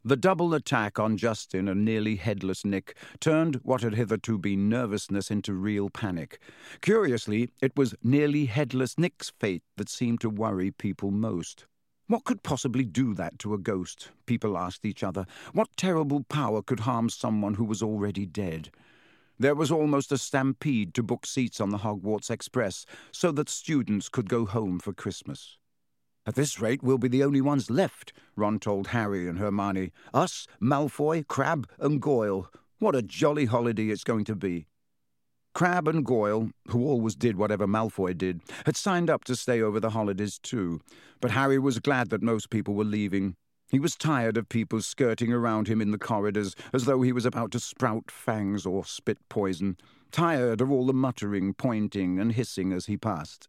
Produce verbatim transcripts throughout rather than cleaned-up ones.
The double attack on Justin and nearly headless Nick turned what had hitherto been nervousness into real panic. Curiously, it was nearly headless Nick's fate that seemed to worry people most. What could possibly do that to a ghost? People asked each other. What terrible power could harm someone who was already dead? There was almost a stampede to book seats on the Hogwarts Express so that students could go home for Christmas. "At this rate, we'll be the only ones left," Ron told Harry and Hermione. "Us, Malfoy, Crabbe and Goyle. What a jolly holiday it's going to be." Crabbe and Goyle, who always did whatever Malfoy did, had signed up to stay over the holidays too. But Harry was glad that most people were leaving. He was tired of people skirting around him in the corridors as though he was about to sprout fangs or spit poison. Tired of all the muttering, pointing and hissing as he passed.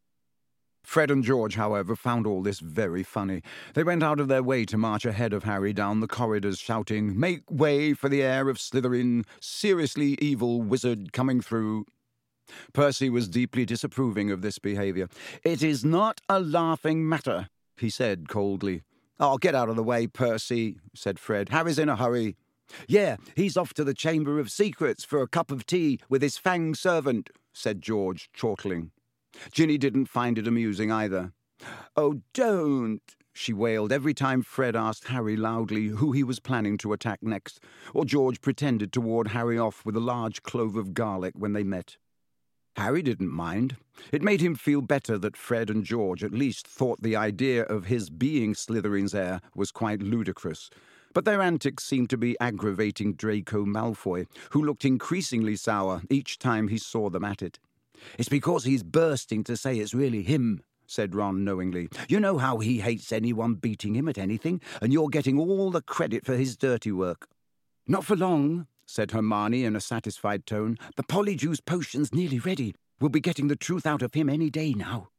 Fred and George, however, found all this very funny. They went out of their way to march ahead of Harry down the corridors, shouting, "Make way for the heir of Slytherin, seriously evil wizard coming through." Percy was deeply disapproving of this behaviour. "It is not a laughing matter," he said coldly. "Oh, get out of the way, Percy," said Fred. "Harry's in a hurry." "Yeah, he's off to the Chamber of Secrets for a cup of tea with his fang servant," said George, chortling. Ginny didn't find it amusing either. "Oh, don't," she wailed every time Fred asked Harry loudly who he was planning to attack next, or George pretended to ward Harry off with a large clove of garlic when they met. Harry didn't mind. It made him feel better that Fred and George at least thought the idea of his being Slytherin's heir was quite ludicrous. But their antics seemed to be aggravating Draco Malfoy, who looked increasingly sour each time he saw them at it. "It's because he's bursting to say it's really him," said Ron knowingly. "You know how he hates anyone beating him at anything, and you're getting all the credit for his dirty work." "Not for long," said Hermione in a satisfied tone. "The Polyjuice potion's nearly ready. We'll be getting the truth out of him any day now."